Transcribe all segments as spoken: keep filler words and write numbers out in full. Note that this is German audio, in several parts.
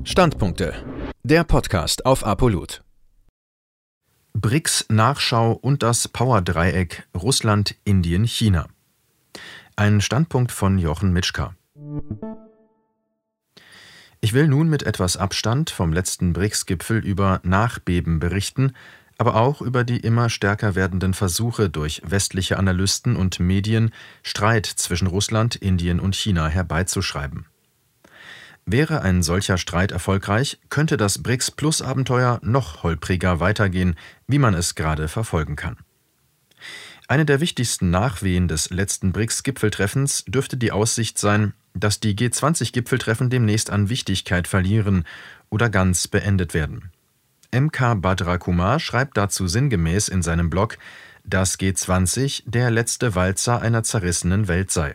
Standpunkte. Der Podcast auf Apolut. B R I C S-Nachschau und das Powerdreieck Russland, Indien, China. Ein Standpunkt von Jochen Mitschka. Ich will nun mit etwas Abstand vom letzten B R I C S-Gipfel über Nachbeben berichten, aber auch über die immer stärker werdenden Versuche durch westliche Analysten und Medien, Streit zwischen Russland, Indien und China herbeizuschreiben. Wäre ein solcher Streit erfolgreich, könnte das B R I C S-Plus-Abenteuer noch holpriger weitergehen, wie man es gerade verfolgen kann. Eine der wichtigsten Nachwehen des letzten B R I C S-Gipfeltreffens dürfte die Aussicht sein, dass die G zwanzig Gipfeltreffen demnächst an Wichtigkeit verlieren oder ganz beendet werden. M K Bhadra Kumar schreibt dazu sinngemäß in seinem Blog, dass G zwanzig der letzte Walzer einer zerrissenen Welt sei.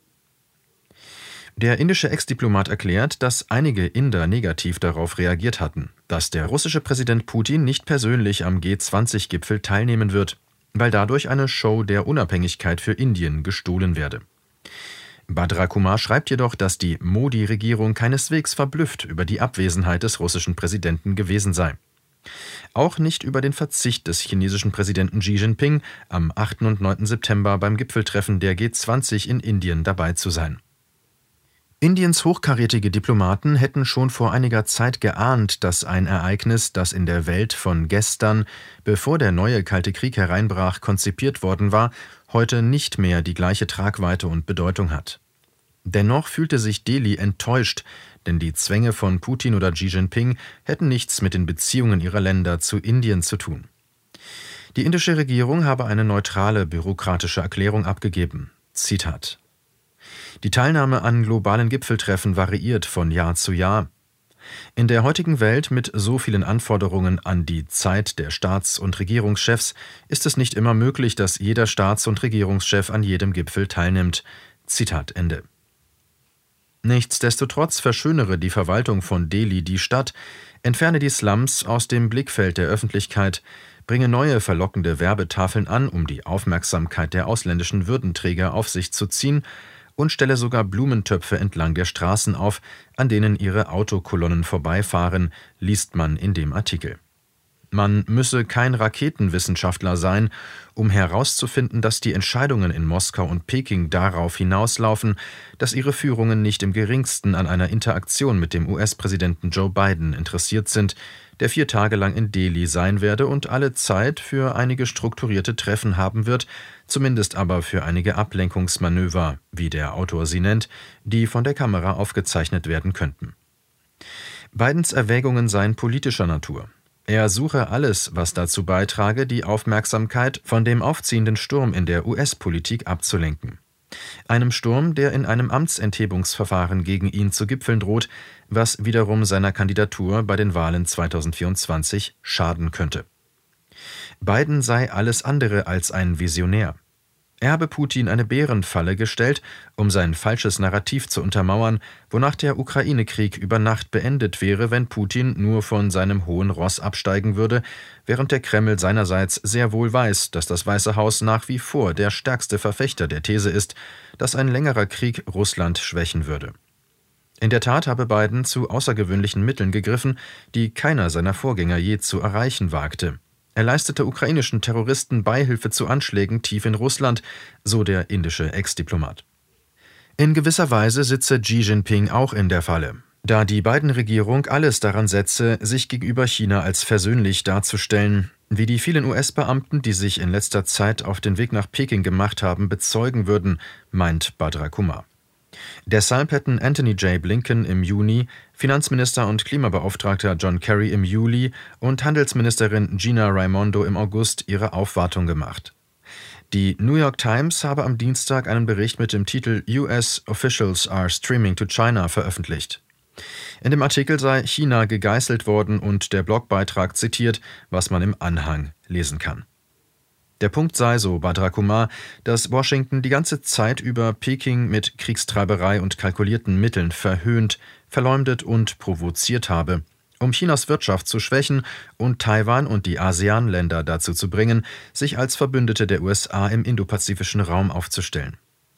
Der indische Ex-Diplomat erklärt, dass einige Inder negativ darauf reagiert hatten, dass der russische Präsident Putin nicht persönlich am G zwanzig Gipfel teilnehmen wird, weil dadurch eine Show der Unabhängigkeit für Indien gestohlen werde. Bhadra Kumar schreibt jedoch, dass die Modi-Regierung keineswegs verblüfft über die Abwesenheit des russischen Präsidenten gewesen sei. Auch nicht über den Verzicht des chinesischen Präsidenten Xi Jinping, am achten und neunten September beim Gipfeltreffen der G zwanzig in Indien dabei zu sein. Indiens hochkarätige Diplomaten hätten schon vor einiger Zeit geahnt, dass ein Ereignis, das in der Welt von gestern, bevor der neue Kalte Krieg hereinbrach, konzipiert worden war, heute nicht mehr die gleiche Tragweite und Bedeutung hat. Dennoch fühlte sich Delhi enttäuscht, denn die Zwänge von Putin oder Xi Jinping hätten nichts mit den Beziehungen ihrer Länder zu Indien zu tun. Die indische Regierung habe eine neutrale bürokratische Erklärung abgegeben. Zitat: Die Teilnahme an globalen Gipfeltreffen variiert von Jahr zu Jahr. In der heutigen Welt mit so vielen Anforderungen an die Zeit der Staats- und Regierungschefs ist es nicht immer möglich, dass jeder Staats- und Regierungschef an jedem Gipfel teilnimmt. Zitat Ende. Nichtsdestotrotz verschönere die Verwaltung von Delhi die Stadt, entferne die Slums aus dem Blickfeld der Öffentlichkeit, bringe neue verlockende Werbetafeln an, um die Aufmerksamkeit der ausländischen Würdenträger auf sich zu ziehen, und stelle sogar Blumentöpfe entlang der Straßen auf, an denen ihre Autokolonnen vorbeifahren, liest man in dem Artikel. Man müsse kein Raketenwissenschaftler sein, um herauszufinden, dass die Entscheidungen in Moskau und Peking darauf hinauslaufen, dass ihre Führungen nicht im geringsten an einer Interaktion mit dem U S-Präsidenten Joe Biden interessiert sind, der vier Tage lang in Delhi sein werde und alle Zeit für einige strukturierte Treffen haben wird, zumindest aber für einige Ablenkungsmanöver, wie der Autor sie nennt, die von der Kamera aufgezeichnet werden könnten. Bidens Erwägungen seien politischer Natur. Er suche alles, was dazu beitrage, die Aufmerksamkeit von dem aufziehenden Sturm in der U S-Politik abzulenken. Einem Sturm, der in einem Amtsenthebungsverfahren gegen ihn zu gipfeln droht, was wiederum seiner Kandidatur bei den Wahlen zweitausendvierundzwanzig schaden könnte. Biden sei alles andere als ein Visionär. Er habe Putin eine Bärenfalle gestellt, um sein falsches Narrativ zu untermauern, wonach der Ukraine-Krieg über Nacht beendet wäre, wenn Putin nur von seinem hohen Ross absteigen würde, während der Kreml seinerseits sehr wohl weiß, dass das Weiße Haus nach wie vor der stärkste Verfechter der These ist, dass ein längerer Krieg Russland schwächen würde. In der Tat habe Biden zu außergewöhnlichen Mitteln gegriffen, die keiner seiner Vorgänger je zu erreichen wagte. Er leistete ukrainischen Terroristen Beihilfe zu Anschlägen tief in Russland, so der indische Ex-Diplomat. In gewisser Weise sitze Xi Jinping auch in der Falle, da die Biden-Regierung alles daran setze, sich gegenüber China als versöhnlich darzustellen, wie die vielen U S-Beamten, die sich in letzter Zeit auf den Weg nach Peking gemacht haben, bezeugen würden, meint Bhadra Kumar. Deshalb hätten Antony J. Blinken im Juni, Finanzminister und Klimabeauftragter John Kerry im Juli und Handelsministerin Gina Raimondo im August ihre Aufwartung gemacht. Die New York Times habe am Dienstag einen Bericht mit dem Titel U S Officials are streaming to China veröffentlicht. In dem Artikel sei China gegeißelt worden und der Blogbeitrag zitiert, was man im Anhang lesen kann. Der Punkt sei, so Bhadra Kumar, dass Washington die ganze Zeit über Peking mit Kriegstreiberei und kalkulierten Mitteln verhöhnt, verleumdet und provoziert habe, um Chinas Wirtschaft zu schwächen und Taiwan und die ASEAN-Länder dazu zu bringen, sich als Verbündete der U S A im indopazifischen Raum aufzustellen.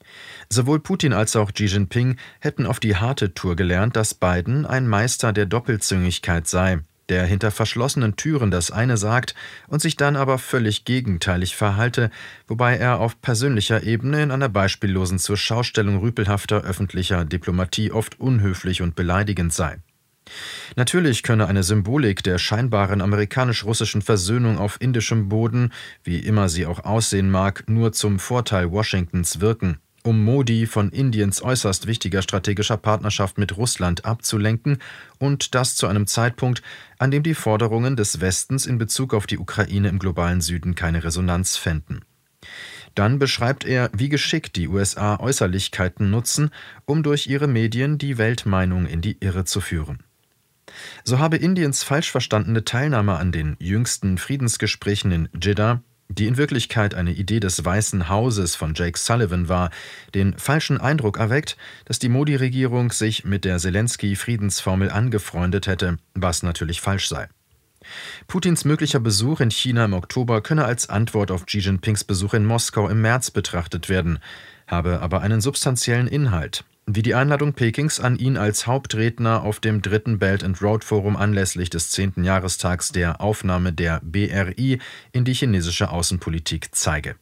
Sowohl Putin als auch Xi Jinping hätten auf die harte Tour gelernt, dass Biden ein Meister der Doppelzüngigkeit sei, der hinter verschlossenen Türen das eine sagt und sich dann aber völlig gegenteilig verhalte, wobei er auf persönlicher Ebene in einer beispiellosen Zurschaustellung rüpelhafter öffentlicher Diplomatie oft unhöflich und beleidigend sei. Natürlich könne eine Symbolik der scheinbaren amerikanisch-russischen Versöhnung auf indischem Boden, wie immer sie auch aussehen mag, nur zum Vorteil Washingtons wirken, um Modi von Indiens äußerst wichtiger strategischer Partnerschaft mit Russland abzulenken und das zu einem Zeitpunkt, an dem die Forderungen des Westens in Bezug auf die Ukraine im globalen Süden keine Resonanz fänden. Dann beschreibt er, wie geschickt die U S A Äußerlichkeiten nutzen, um durch ihre Medien die Weltmeinung in die Irre zu führen. So habe Indiens falsch verstandene Teilnahme an den jüngsten Friedensgesprächen in Dschidda, die in Wirklichkeit eine Idee des Weißen Hauses von Jake Sullivan war, den falschen Eindruck erweckt, dass die Modi-Regierung sich mit der Selensky-Friedensformel angefreundet hätte, was natürlich falsch sei. Putins möglicher Besuch in China im Oktober könne als Antwort auf Xi Jinpings Besuch in Moskau im März betrachtet werden, habe aber einen substanziellen Inhalt, wie die Einladung Pekings an ihn als Hauptredner auf dem dritten Belt and Road Forum anlässlich des zehnten Jahrestags der Aufnahme der B R I in die chinesische Außenpolitik zeige.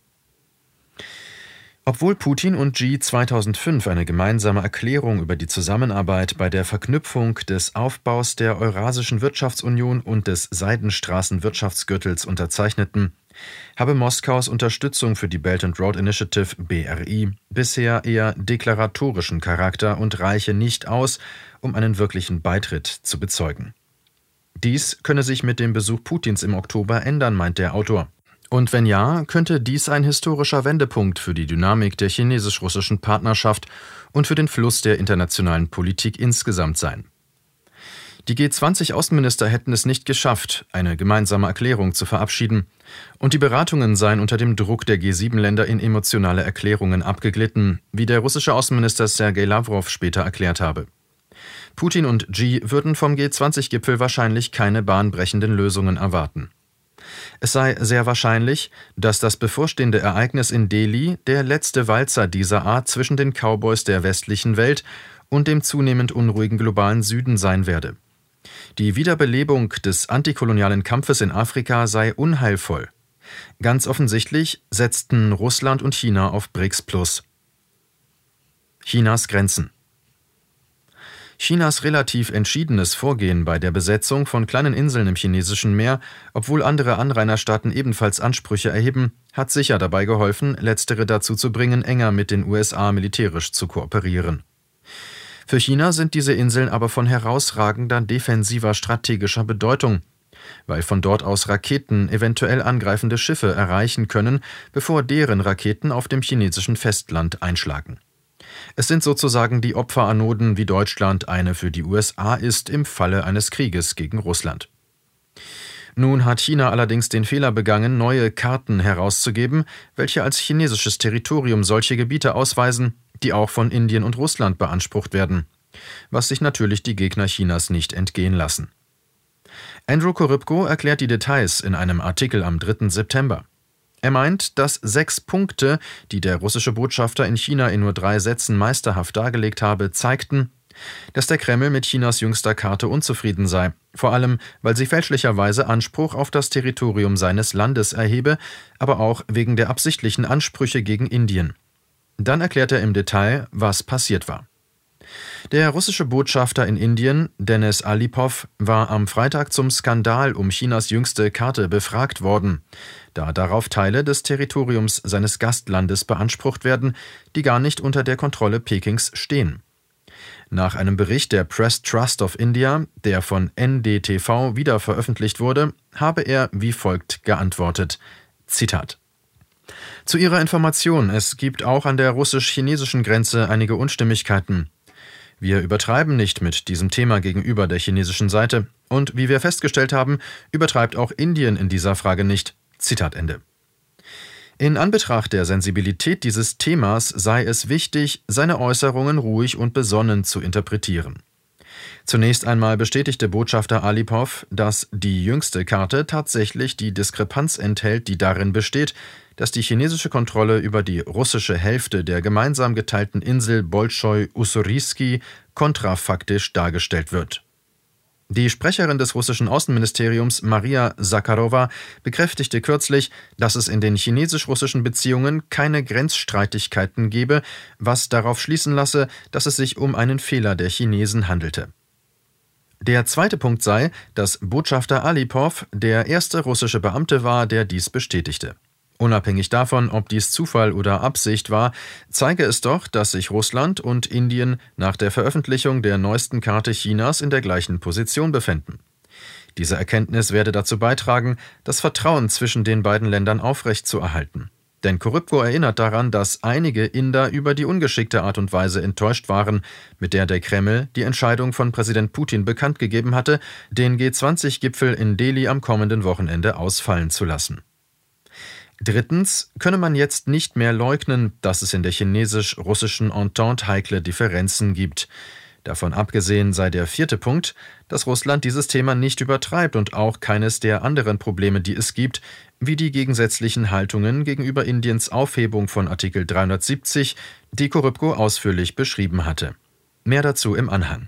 Obwohl Putin und Xi zweitausendfünf eine gemeinsame Erklärung über die Zusammenarbeit bei der Verknüpfung des Aufbaus der Eurasischen Wirtschaftsunion und des Seidenstraßen-Wirtschaftsgürtels unterzeichneten, habe Moskaus Unterstützung für die Belt and Road Initiative B R I bisher eher deklaratorischen Charakter und reiche nicht aus, um einen wirklichen Beitritt zu bezeugen. Dies könne sich mit dem Besuch Putins im Oktober ändern, meint der Autor. Und wenn ja, könnte dies ein historischer Wendepunkt für die Dynamik der chinesisch-russischen Partnerschaft und für den Fluss der internationalen Politik insgesamt sein. Die G zwanzig Außenminister hätten es nicht geschafft, eine gemeinsame Erklärung zu verabschieden, und die Beratungen seien unter dem Druck der G sieben Länder in emotionale Erklärungen abgeglitten, wie der russische Außenminister Sergei Lawrow später erklärt habe. Putin und Xi würden vom G zwanzig Gipfel wahrscheinlich keine bahnbrechenden Lösungen erwarten. Es sei sehr wahrscheinlich, dass das bevorstehende Ereignis in Delhi der letzte Walzer dieser Art zwischen den Cowboys der westlichen Welt und dem zunehmend unruhigen globalen Süden sein werde. Die Wiederbelebung des antikolonialen Kampfes in Afrika sei unheilvoll. Ganz offensichtlich setzten Russland und China auf B R I C S Plus. Chinas Grenzen. Chinas relativ entschiedenes Vorgehen bei der Besetzung von kleinen Inseln im chinesischen Meer, obwohl andere Anrainerstaaten ebenfalls Ansprüche erheben, hat sicher dabei geholfen, letztere dazu zu bringen, enger mit den U S A militärisch zu kooperieren. Für China sind diese Inseln aber von herausragender defensiver strategischer Bedeutung, weil von dort aus Raketen eventuell angreifende Schiffe erreichen können, bevor deren Raketen auf dem chinesischen Festland einschlagen. Es sind sozusagen die Opferanoden, wie Deutschland eine für die U S A ist im Falle eines Krieges gegen Russland. Nun hat China allerdings den Fehler begangen, neue Karten herauszugeben, welche als chinesisches Territorium solche Gebiete ausweisen, die auch von Indien und Russland beansprucht werden, was sich natürlich die Gegner Chinas nicht entgehen lassen. Andrew Korypko erklärt die Details in einem Artikel am dritten September. Er meint, dass sechs Punkte, die der russische Botschafter in China in nur drei Sätzen meisterhaft dargelegt habe, zeigten, dass der Kreml mit Chinas jüngster Karte unzufrieden sei, vor allem, weil sie fälschlicherweise Anspruch auf das Territorium seines Landes erhebe, aber auch wegen der absichtlichen Ansprüche gegen Indien. Dann erklärt er im Detail, was passiert war. Der russische Botschafter in Indien, Denis Alipov, war am Freitag zum Skandal um Chinas jüngste Karte befragt worden, da darauf Teile des Territoriums seines Gastlandes beansprucht werden, die gar nicht unter der Kontrolle Pekings stehen. Nach einem Bericht der Press Trust of India, der von N D T V wieder veröffentlicht wurde, habe er wie folgt geantwortet, Zitat: Zu Ihrer Information, es gibt auch an der russisch-chinesischen Grenze einige Unstimmigkeiten. Wir übertreiben nicht mit diesem Thema gegenüber der chinesischen Seite und, wie wir festgestellt haben, übertreibt auch Indien in dieser Frage nicht. Zitat Ende. In Anbetracht der Sensibilität dieses Themas sei es wichtig, seine Äußerungen ruhig und besonnen zu interpretieren. Zunächst einmal bestätigte Botschafter Alipow, dass die jüngste Karte tatsächlich die Diskrepanz enthält, die darin besteht, dass die chinesische Kontrolle über die russische Hälfte der gemeinsam geteilten Insel Bolschoi-Ussorjski kontrafaktisch dargestellt wird. Die Sprecherin des russischen Außenministeriums Maria Zakharova bekräftigte kürzlich, dass es in den chinesisch-russischen Beziehungen keine Grenzstreitigkeiten gebe, was darauf schließen lasse, dass es sich um einen Fehler der Chinesen handelte. Der zweite Punkt sei, dass Botschafter Alipow der erste russische Beamte war, der dies bestätigte. Unabhängig davon, ob dies Zufall oder Absicht war, zeige es doch, dass sich Russland und Indien nach der Veröffentlichung der neuesten Karte Chinas in der gleichen Position befänden. Diese Erkenntnis werde dazu beitragen, das Vertrauen zwischen den beiden Ländern aufrechtzuerhalten. Denn Korypko erinnert daran, dass einige Inder über die ungeschickte Art und Weise enttäuscht waren, mit der der Kreml die Entscheidung von Präsident Putin bekannt gegeben hatte, den G zwanzig Gipfel in Delhi am kommenden Wochenende ausfallen zu lassen. Drittens könne man jetzt nicht mehr leugnen, dass es in der chinesisch-russischen Entente heikle Differenzen gibt. Davon abgesehen sei der vierte Punkt, dass Russland dieses Thema nicht übertreibt und auch keines der anderen Probleme, die es gibt, wie die gegensätzlichen Haltungen gegenüber Indiens Aufhebung von Artikel dreihundertsiebzig, die Korypko ausführlich beschrieben hatte. Mehr dazu im Anhang.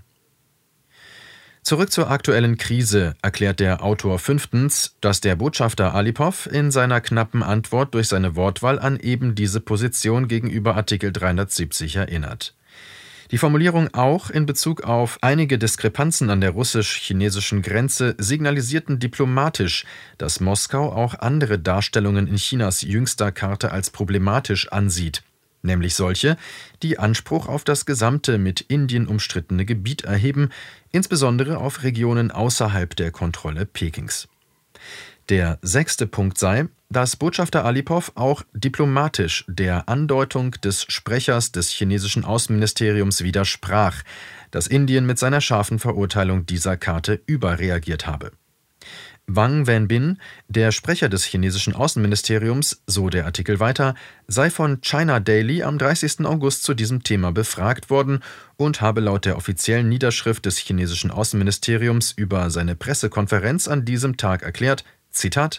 Zurück zur aktuellen Krise erklärt der Autor fünftens, dass der Botschafter Alipow in seiner knappen Antwort durch seine Wortwahl an eben diese Position gegenüber Artikel dreihundertsiebzig erinnert. Die Formulierung auch in Bezug auf einige Diskrepanzen an der russisch-chinesischen Grenze signalisierten diplomatisch, dass Moskau auch andere Darstellungen in Chinas jüngster Karte als problematisch ansieht, nämlich solche, die Anspruch auf das gesamte mit Indien umstrittene Gebiet erheben, insbesondere auf Regionen außerhalb der Kontrolle Pekings. Der sechste Punkt sei, dass Botschafter Alipow auch diplomatisch der Andeutung des Sprechers des chinesischen Außenministeriums widersprach, dass Indien mit seiner scharfen Verurteilung dieser Karte überreagiert habe. Wang Wenbin, der Sprecher des chinesischen Außenministeriums, so der Artikel weiter, sei von China Daily am dreißigsten August zu diesem Thema befragt worden und habe laut der offiziellen Niederschrift des chinesischen Außenministeriums über seine Pressekonferenz an diesem Tag erklärt, Zitat: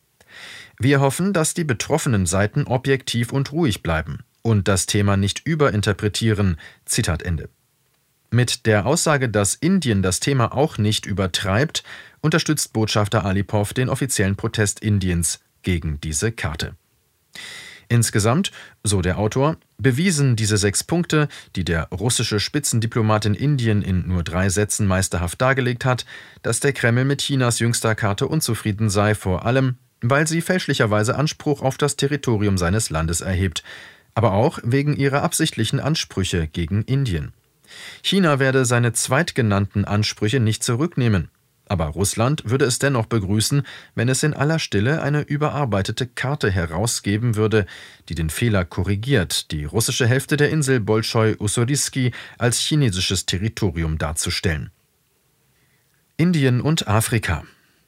Wir hoffen, dass die betroffenen Seiten objektiv und ruhig bleiben und das Thema nicht überinterpretieren. Zitat Ende. Mit der Aussage, dass Indien das Thema auch nicht übertreibt, unterstützt Botschafter Alipow den offiziellen Protest Indiens gegen diese Karte. Insgesamt, so der Autor, bewiesen diese sechs Punkte, die der russische Spitzendiplomat in Indien in nur drei Sätzen meisterhaft dargelegt hat, dass der Kreml mit Chinas jüngster Karte unzufrieden sei, vor allem, weil sie fälschlicherweise Anspruch auf das Territorium seines Landes erhebt, aber auch wegen ihrer absichtlichen Ansprüche gegen Indien. China werde seine zweitgenannten Ansprüche nicht zurücknehmen. Aber Russland würde es dennoch begrüßen, wenn es in aller Stille eine überarbeitete Karte herausgeben würde, die den Fehler korrigiert, die russische Hälfte der Insel Bolschoi-Ussorjski als chinesisches Territorium darzustellen. Indien und Afrika.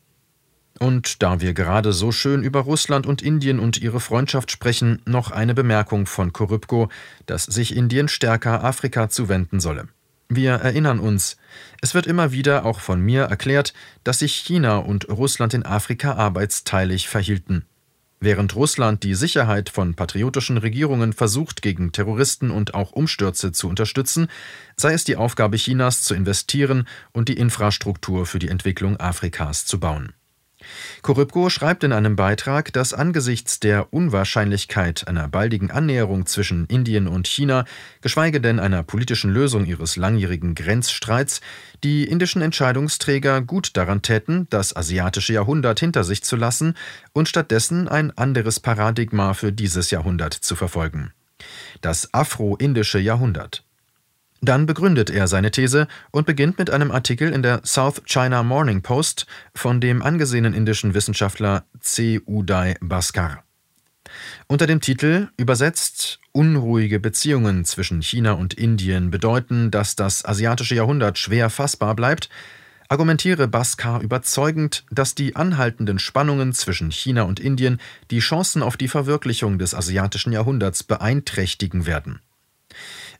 Und da wir gerade so schön über Russland und Indien und ihre Freundschaft sprechen, noch eine Bemerkung von Korypko, dass sich Indien stärker Afrika zuwenden solle. Wir erinnern uns, es wird immer wieder auch von mir erklärt, dass sich China und Russland in Afrika arbeitsteilig verhielten. Während Russland die Sicherheit von patriotischen Regierungen versucht, gegen Terroristen und auch Umstürze zu unterstützen, sei es die Aufgabe Chinas zu investieren und die Infrastruktur für die Entwicklung Afrikas zu bauen. Korypko schreibt in einem Beitrag, dass angesichts der Unwahrscheinlichkeit einer baldigen Annäherung zwischen Indien und China, geschweige denn einer politischen Lösung ihres langjährigen Grenzstreits, die indischen Entscheidungsträger gut daran täten, das asiatische Jahrhundert hinter sich zu lassen und stattdessen ein anderes Paradigma für dieses Jahrhundert zu verfolgen: das afro-indische Jahrhundert. Dann begründet er seine These und beginnt mit einem Artikel in der South China Morning Post von dem angesehenen indischen Wissenschaftler C. Uday Bhaskar. Unter dem Titel, übersetzt, unruhige Beziehungen zwischen China und Indien bedeuten, dass das asiatische Jahrhundert schwer fassbar bleibt, argumentiere Bhaskar überzeugend, dass die anhaltenden Spannungen zwischen China und Indien die Chancen auf die Verwirklichung des asiatischen Jahrhunderts beeinträchtigen werden.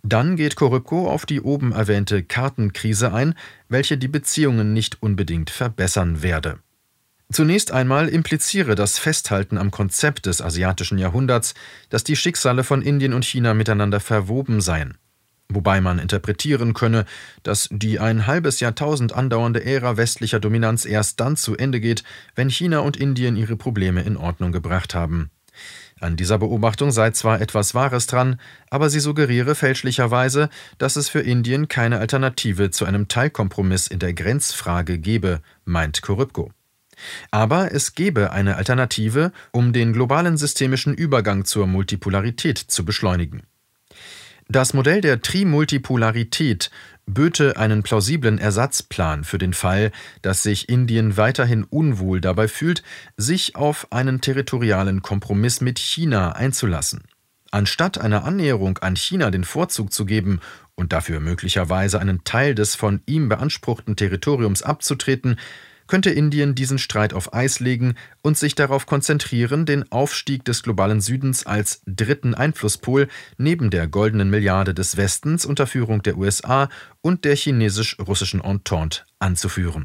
Dann geht Korypko auf die oben erwähnte Kartenkrise ein, welche die Beziehungen nicht unbedingt verbessern werde. Zunächst einmal impliziere das Festhalten am Konzept des asiatischen Jahrhunderts, dass die Schicksale von Indien und China miteinander verwoben seien. Wobei man interpretieren könne, dass die ein halbes Jahrtausend andauernde Ära westlicher Dominanz erst dann zu Ende geht, wenn China und Indien ihre Probleme in Ordnung gebracht haben. An dieser Beobachtung sei zwar etwas Wahres dran, aber sie suggeriere fälschlicherweise, dass es für Indien keine Alternative zu einem Teilkompromiss in der Grenzfrage gebe, meint Korypko. Aber es gebe eine Alternative, um den globalen systemischen Übergang zur Multipolarität zu beschleunigen. Das Modell der Trimultipolarität böte einen plausiblen Ersatzplan für den Fall, dass sich Indien weiterhin unwohl dabei fühlt, sich auf einen territorialen Kompromiss mit China einzulassen. Anstatt einer Annäherung an China den Vorzug zu geben und dafür möglicherweise einen Teil des von ihm beanspruchten Territoriums abzutreten, könnte Indien diesen Streit auf Eis legen und sich darauf konzentrieren, den Aufstieg des globalen Südens als dritten Einflusspol neben der goldenen Milliarde des Westens unter Führung der U S A und der chinesisch-russischen Entente anzuführen.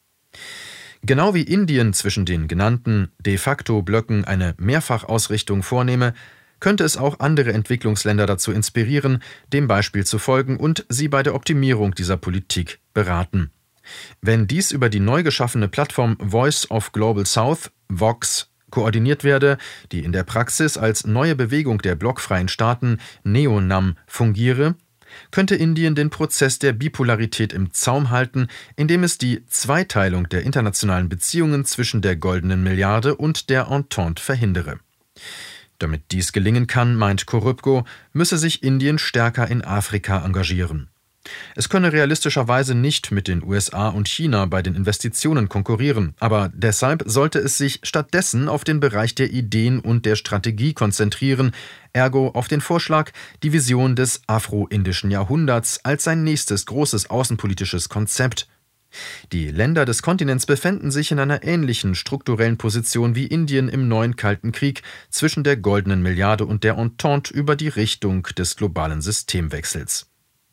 Genau wie Indien zwischen den genannten de facto Blöcken eine Mehrfachausrichtung vornehme, könnte es auch andere Entwicklungsländer dazu inspirieren, dem Beispiel zu folgen und sie bei der Optimierung dieser Politik beraten. Wenn dies über die neu geschaffene Plattform Voice of Global South, VOX, koordiniert werde, die in der Praxis als neue Bewegung der blockfreien Staaten NEONAM fungiere, könnte Indien den Prozess der Bipolarität im Zaum halten, indem es die Zweiteilung der internationalen Beziehungen zwischen der goldenen Milliarde und der Entente verhindere. Damit dies gelingen kann, meint Korypko, müsse sich Indien stärker in Afrika engagieren. Es könne realistischerweise nicht mit den U S A und China bei den Investitionen konkurrieren, aber deshalb sollte es sich stattdessen auf den Bereich der Ideen und der Strategie konzentrieren, ergo auf den Vorschlag, die Vision des afro-indischen Jahrhunderts als sein nächstes großes außenpolitisches Konzept. Die Länder des Kontinents befänden sich in einer ähnlichen strukturellen Position wie Indien im neuen Kalten Krieg zwischen der goldenen Milliarde und der Entente über die Richtung des globalen Systemwechsels.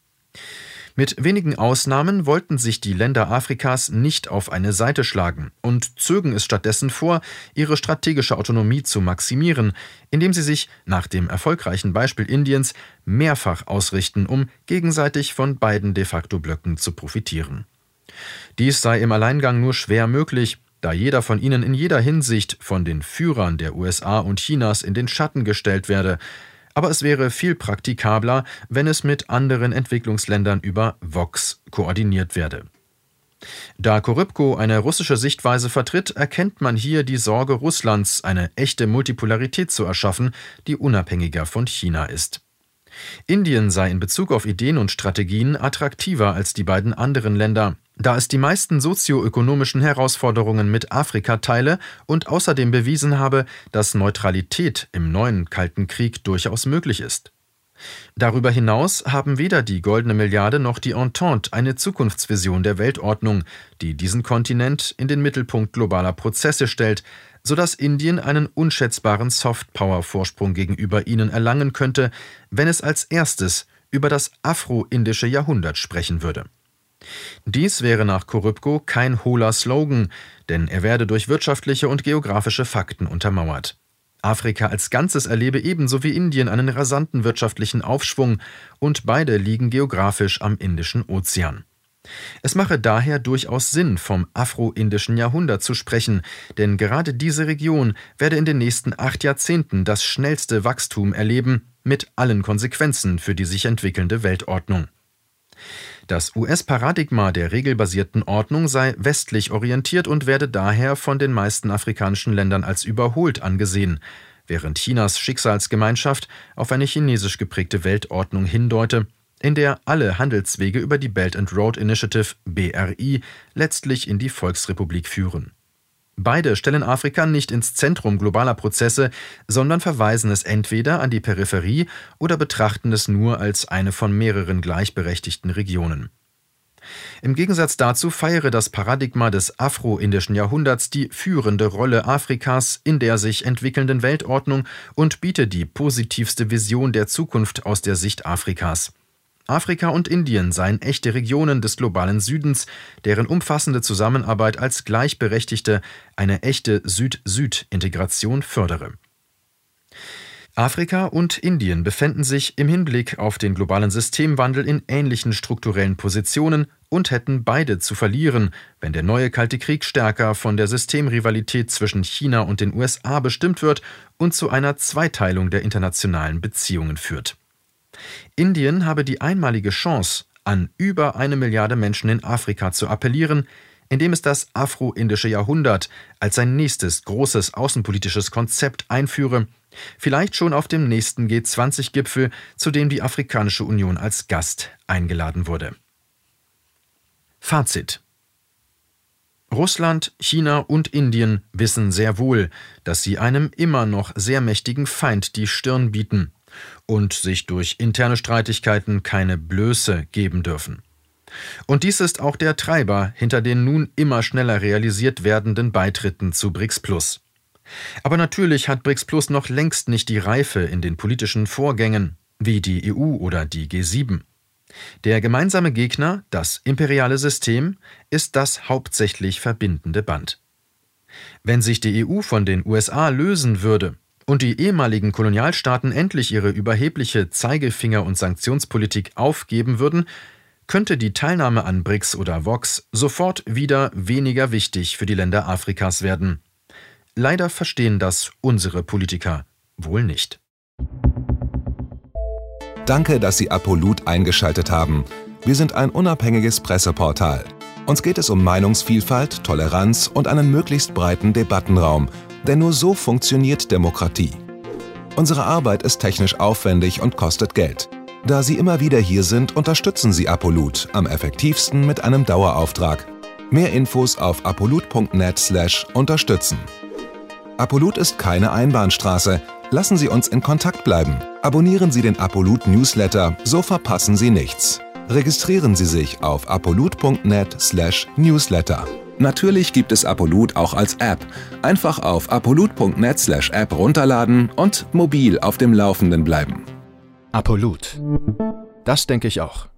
Mit wenigen Ausnahmen wollten sich die Länder Afrikas nicht auf eine Seite schlagen und zögen es stattdessen vor, ihre strategische Autonomie zu maximieren, indem sie sich, nach dem erfolgreichen Beispiel Indiens, mehrfach ausrichten, um gegenseitig von beiden de facto Blöcken zu profitieren. Dies sei im Alleingang nur schwer möglich, da jeder von ihnen in jeder Hinsicht von den Führern der U S A und Chinas in den Schatten gestellt werde, aber es wäre viel praktikabler, wenn es mit anderen Entwicklungsländern über VOX koordiniert werde. Da Korypko eine russische Sichtweise vertritt, erkennt man hier die Sorge Russlands, eine echte Multipolarität zu erschaffen, die unabhängiger von China ist. Indien sei in Bezug auf Ideen und Strategien attraktiver als die beiden anderen Länder, da es die meisten sozioökonomischen Herausforderungen mit Afrika teile und außerdem bewiesen habe, dass Neutralität im neuen Kalten Krieg durchaus möglich ist. Darüber hinaus haben weder die Goldene Milliarde noch die Entente eine Zukunftsvision der Weltordnung, die diesen Kontinent in den Mittelpunkt globaler Prozesse stellt, sodass Indien einen unschätzbaren Softpower-Vorsprung gegenüber ihnen erlangen könnte, wenn es als erstes über das afro-indische Jahrhundert sprechen würde. Dies wäre nach Korypko kein hohler Slogan, denn er werde durch wirtschaftliche und geografische Fakten untermauert. Afrika als Ganzes erlebe ebenso wie Indien einen rasanten wirtschaftlichen Aufschwung und beide liegen geografisch am Indischen Ozean. Es mache daher durchaus Sinn, vom afro-indischen Jahrhundert zu sprechen, denn gerade diese Region werde in den nächsten acht Jahrzehnten das schnellste Wachstum erleben, mit allen Konsequenzen für die sich entwickelnde Weltordnung. Das U S-Paradigma der regelbasierten Ordnung sei westlich orientiert und werde daher von den meisten afrikanischen Ländern als überholt angesehen, während Chinas Schicksalsgemeinschaft auf eine chinesisch geprägte Weltordnung hindeute, in der alle Handelswege über die Belt and Road Initiative B R I letztlich in die Volksrepublik führen. Beide stellen Afrika nicht ins Zentrum globaler Prozesse, sondern verweisen es entweder an die Peripherie oder betrachten es nur als eine von mehreren gleichberechtigten Regionen. Im Gegensatz dazu feiere das Paradigma des afro-indischen Jahrhunderts die führende Rolle Afrikas in der sich entwickelnden Weltordnung und biete die positivste Vision der Zukunft aus der Sicht Afrikas. Afrika und Indien seien echte Regionen des globalen Südens, deren umfassende Zusammenarbeit als Gleichberechtigte eine echte Süd-Süd-Integration fördere. Afrika und Indien befänden sich im Hinblick auf den globalen Systemwandel in ähnlichen strukturellen Positionen und hätten beide zu verlieren, wenn der neue Kalte Krieg stärker von der Systemrivalität zwischen China und den U S A bestimmt wird und zu einer Zweiteilung der internationalen Beziehungen führt. Indien habe die einmalige Chance, an über eine Milliarde Menschen in Afrika zu appellieren, indem es das afro-indische Jahrhundert als sein nächstes großes außenpolitisches Konzept einführe, vielleicht schon auf dem nächsten G zwanzig Gipfel, zu dem die Afrikanische Union als Gast eingeladen wurde. Fazit: Russland, China und Indien wissen sehr wohl, dass sie einem immer noch sehr mächtigen Feind die Stirn bieten und sich durch interne Streitigkeiten keine Blöße geben dürfen. Und dies ist auch der Treiber hinter den nun immer schneller realisiert werdenden Beitritten zu BRICS Plus. Aber natürlich hat BRICS Plus noch längst nicht die Reife in den politischen Vorgängen, wie die E U oder die G sieben. Der gemeinsame Gegner, das imperiale System, ist das hauptsächlich verbindende Band. Wenn sich die E U von den U S A lösen würde und die ehemaligen Kolonialstaaten endlich ihre überhebliche Zeigefinger- und Sanktionspolitik aufgeben würden, könnte die Teilnahme an BRICS oder V O C sofort wieder weniger wichtig für die Länder Afrikas werden. Leider verstehen das unsere Politiker wohl nicht. Danke, dass Sie Apolut eingeschaltet haben. Wir sind ein unabhängiges Presseportal. Uns geht es um Meinungsvielfalt, Toleranz und einen möglichst breiten Debattenraum, denn nur so funktioniert Demokratie. Unsere Arbeit ist technisch aufwendig und kostet Geld. Da Sie immer wieder hier sind, unterstützen Sie Apolut am effektivsten mit einem Dauerauftrag. Mehr Infos auf apolut punkt net slash unterstützen. Apolut ist keine Einbahnstraße. Lassen Sie uns in Kontakt bleiben. Abonnieren Sie den Apolut Newsletter, so verpassen Sie nichts. Registrieren Sie sich auf apolut punkt net slash newsletter. Natürlich gibt es Apolut auch als App. Einfach auf apolut punkt net slash app runterladen und mobil auf dem Laufenden bleiben. Apolut. Das denke ich auch.